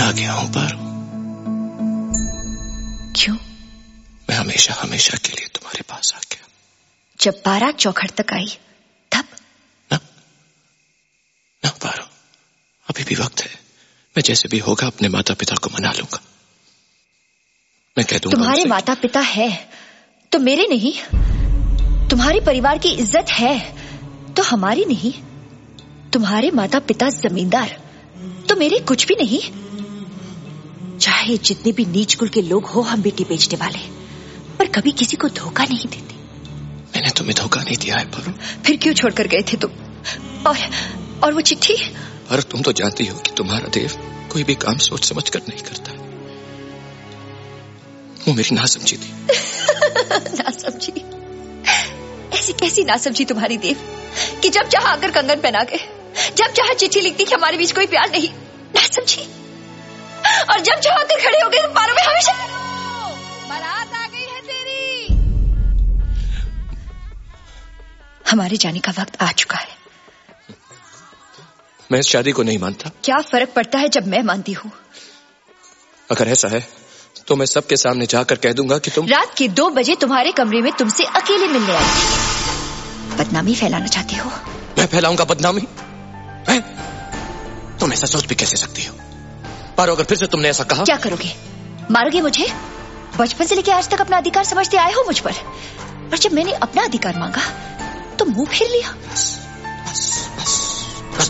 आ गया हूं पारो। क्यों? मैं हमेशा हमेशा के लिए तुम्हारे पास आ गया। जब बारात चौखट तक आई तब? ना पारो, अभी भी वक्त है। मैं जैसे भी होगा अपने माता पिता को मना लूंगा। मैं कह दूंगा तुम्हारे माता पिता है तो मेरे नहीं। तुम्हारे परिवार की इज्जत है तो हमारी नहीं। तुम्हारे माता पिता जमींदार तो मेरे कुछ भी नहीं। चाहे जितने भी नीच कुल के लोग हो हम बेटी बेचने वाले, पर कभी किसी को धोखा नहीं देते। मैंने तुम्हें धोखा नहीं दिया है पारो। फिर क्यों छोड़कर गए थे तुम? और वो चिट्ठी? पर तुम तो जानती हो कि तुम्हारा देव कोई भी काम सोच समझ कर नहीं करता। वो मेरी नासमझी थी। नासमझी? ऐसी कैसी नासमझी तुम्हारी देव कि जब चाहा आकर कंगन पहना के, जब चाहा चिट्ठी लिखती कि हमारे बीच कोई प्यार नहीं। नासमझी। और जब चाहा आकर खड़े हो गए तो पारो में हमेशा बारात आ गई है तेरी। हमारे जाने का वक्त आ चुका है। मैं इस शादी को नहीं मानता। क्या फर्क पड़ता है जब मैं मानती हूँ? अगर ऐसा है तो मैं सबके सामने जाकर कह दूंगा कि तुम रात के 2 बजे तुम्हारे कमरे में तुमसे अकेले मिलने आई। बदनामी फैलाना चाहती हो? मैं फैलाऊंगा बदनामी? मैं? तुम ऐसा सोच भी कैसे सकती हो? पर अगर फिर से तुमने ऐसा कहा, क्या करोगे? मारोगे मुझे? बचपन से लेकर आज तक अपना अधिकार समझते आए हो मुझ पर, और जब मैंने अपना अधिकार मांगा तो मुंह फेर लिया। बस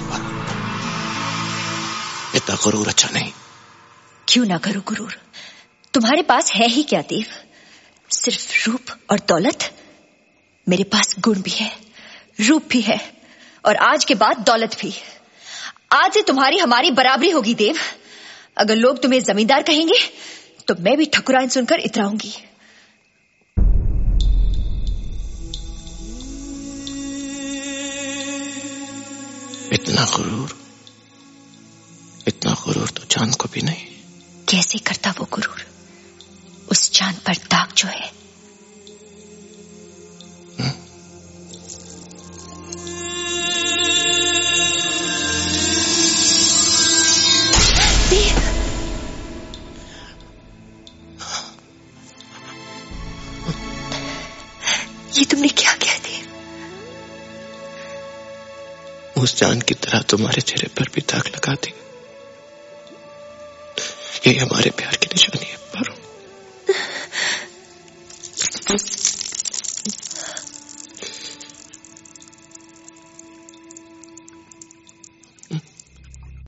इतना गुरूर अच्छा नहीं। क्यों ना करो गुरूर? तुम्हारे पास है ही क्या देव? सिर्फ रूप और दौलत? मेरे पास गुण भी है, रूप भी है, और आज के बाद दौलत भी। आज से तुम्हारी हमारी बराबरी होगी देव। अगर लोग तुम्हें जमींदार कहेंगे तो मैं भी ठकुराइन सुनकर इतराऊंगी। इतना गुरूर तो चांद को भी नहीं। कैसे करता वो गुरूर? उस चांद पर दाग जो है। ये तुमने क्या कह दिया? उस चांद की तरह तुम्हारे चेहरे पर भी दाग लगा दी। ये हमारे प्यार की निशानी है पारो।